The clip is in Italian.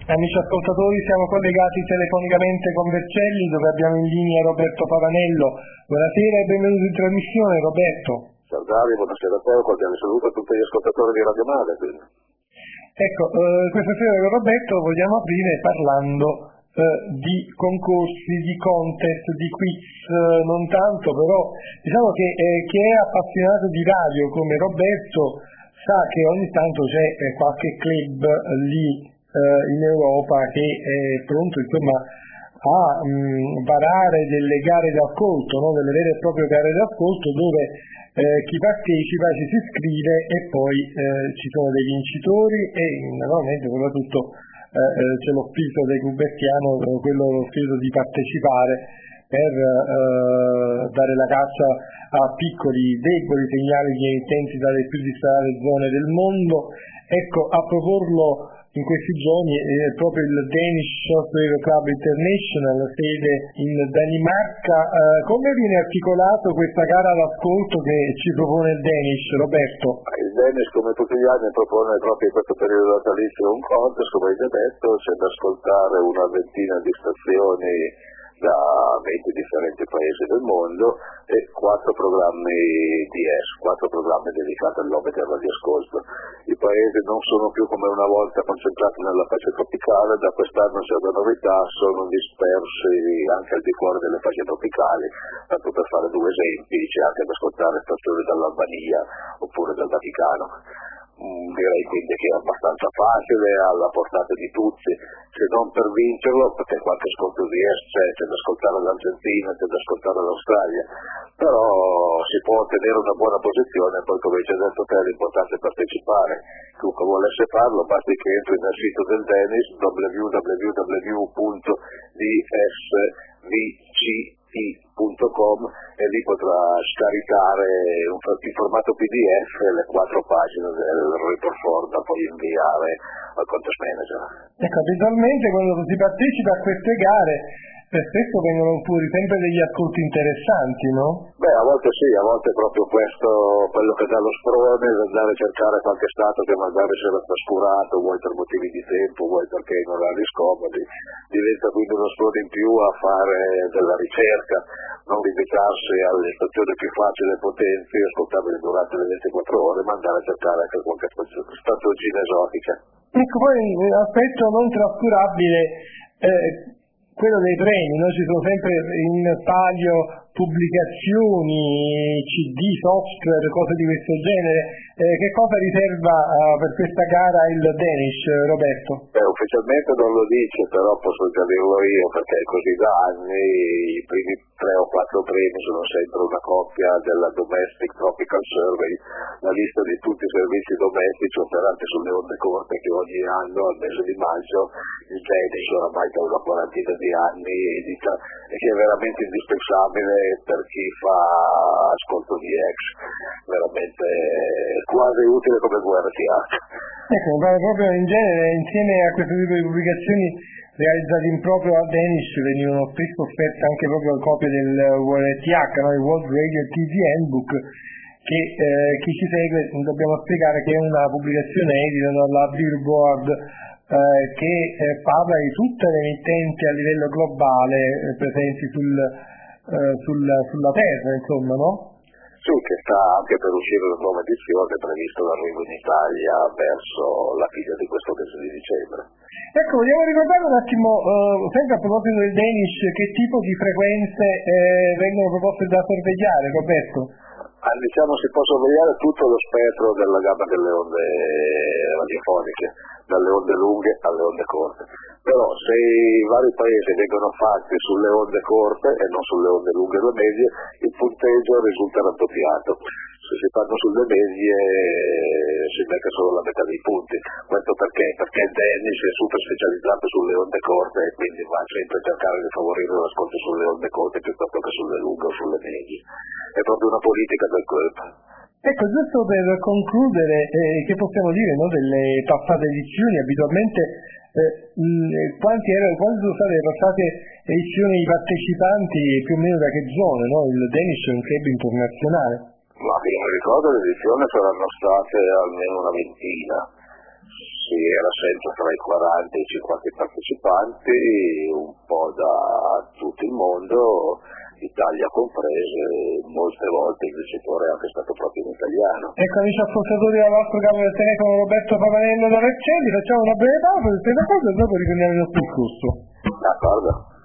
Amici ascoltatori, siamo collegati telefonicamente con Vercelli, dove abbiamo in linea Roberto Pavanello. Buonasera e benvenuto in trasmissione, Roberto. Ciao Dario, buonasera a te, cordiale saluto a tutti gli ascoltatori di Radio Mare. Ecco, questa sera con Roberto vogliamo aprire parlando di concorsi, di contest, di quiz, non tanto, però diciamo che chi è appassionato di radio come Roberto sa che ogni tanto c'è qualche club lì in Europa che è pronto insomma a varare delle gare d'ascolto, no? Delle vere e proprie gare d'ascolto dove chi partecipa ci si iscrive e poi ci sono dei vincitori e naturalmente soprattutto c'è lo spirito dei cubertiano, quello lo spirito di partecipare per dare la caccia a piccoli deboli segnali di emittenti dalle più disparate zone del mondo. Ecco, a proporlo in questi giorni è proprio il Danish Shortwave Club International, sede in Danimarca. Come viene articolato questa gara d'ascolto che ci propone il Danish, Roberto? Il Danish, come tutti gli anni, propone proprio in questo periodo natalizio un contest, come hai già detto, c'è da ascoltare una ventina di stazioni da 20 differenti paesi del mondo e 4 programmi DS, 4 programmi dedicati all'orbita del radioascolto. I paesi non sono più come una volta concentrati nella fascia tropicale, da quest'anno c'è una novità, sono dispersi anche al di fuori delle fasce tropicali, tanto per fare 2 esempi, c'è anche da ascoltare stazioni dall'Albania oppure dal Vaticano. Direi quindi che è abbastanza facile, alla portata di tutti, se non per vincerlo, perché qualche ascolto di c'è da ascoltare l'Argentina, c'è da ascoltare l'Australia, però si può ottenere una buona posizione, poi come ci hai detto te l'importante è partecipare. Chiunque volesse farlo basti che entri nel sito del Danish www.dsvct.com e lì potrà scaricare in formato PDF le 4 pagine del report form da poi inviare al contest manager. Ecco, abitualmente quando si partecipa a queste gare spesso vengono fuori sempre degli ascolti interessanti, no? Beh, a volte sì, a volte è proprio questo quello che dà lo sprone, andare a cercare qualche stato che magari si era trascurato, vuoi per motivi di tempo, vuoi perché in orari scomodi, diventa quindi uno sprone in più a fare della ricerca, non limitarsi alle stazioni più facili e potenti, ascoltabili durante le 24 ore, ma andare a cercare anche qualche stazioncina esotica. Ecco, poi aspetto non trascurabile quello dei premi, no? Ci sono sempre in palio pubblicazioni, CD, software, cose di questo genere. Che cosa riserva per questa gara il Danish, Roberto? Ufficialmente non lo dice, però posso già dirlo io, perché è così da anni. I primi 3 o 4 premi sono sempre una copia della Domestic Tropical Survey, la lista di tutti i servizi domestici operanti sulle onde corte che ogni anno al mese di maggio il Danish oramai da una quarantina di anni edita e che è veramente indispensabile per chi fa ascolto di ex, veramente quasi utile come guerra TH. Ecco, proprio in genere insieme a questo tipo di pubblicazioni realizzate in proprio a Danish venivano spesso offerte anche proprio copie del WRTH, no? Il World Radio TV Handbook, che chi ci segue dobbiamo spiegare che è una pubblicazione edita dalla Billboard che parla di tutte le emittenti a livello globale presenti sulla Terra, insomma, no? Sì, che sta anche per uscire una nuova edizione, previsto l'arrivo in Italia verso la fine di questo mese di dicembre. Ecco, vogliamo ricordare un attimo, sempre a proposito del Danish, che tipo di frequenze vengono proposte da sorvegliare, Roberto? Diciamo si può sorvegliare tutto lo spettro della gamma delle onde radiofoniche, dalle onde lunghe alle onde corte. Però se i vari paesi vengono fatti sulle onde corte e non sulle onde lunghe o medie, il punteggio risulta raddoppiato. Se si fanno sulle medie si becca solo la metà dei punti. Questo perché? Perché il Danish è super specializzato sulle onde corte e quindi va sempre a cercare di favorire l'ascolto sulle onde corte piuttosto che sulle lunghe o sulle medie. È proprio una politica del club. Ecco, giusto per concludere, che possiamo dire, no, delle passate edizioni? Abitualmente quali sono state le passate edizioni di partecipanti più o meno da che zone, no? Il Danish è un club internazionale. Ma io mi ricordo le edizioni saranno state almeno una ventina. si era sempre tra i 40 e i 50 partecipanti, un po' da tutto il mondo, Italia comprese, molte volte il vincitore è anche stato proprio in italiano. Ecco, amici ascoltatori, all'altro capo del telefono Roberto Pavanello da Vercelli, facciamo una breve pausa, se ne cosa e dopo riprendiamo il nostro discorso. D'accordo.